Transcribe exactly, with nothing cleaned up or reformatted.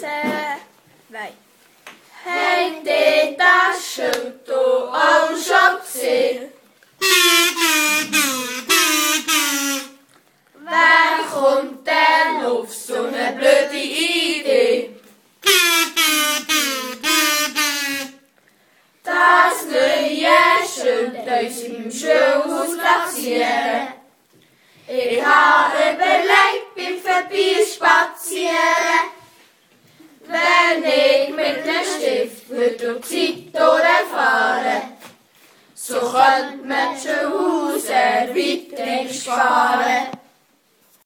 zwei. Habt ihr das schon auch schon gesehen? Wer kommt denn auf so eine blöde Idee? Das neue Schild uns im Schulhaus platzieren. Ich habe überlegt beim Vorbeispazieren, wenn ich mit einem Stift würde die Zeit durchfahren, so könnte man die Schulhauserweiterung sparen.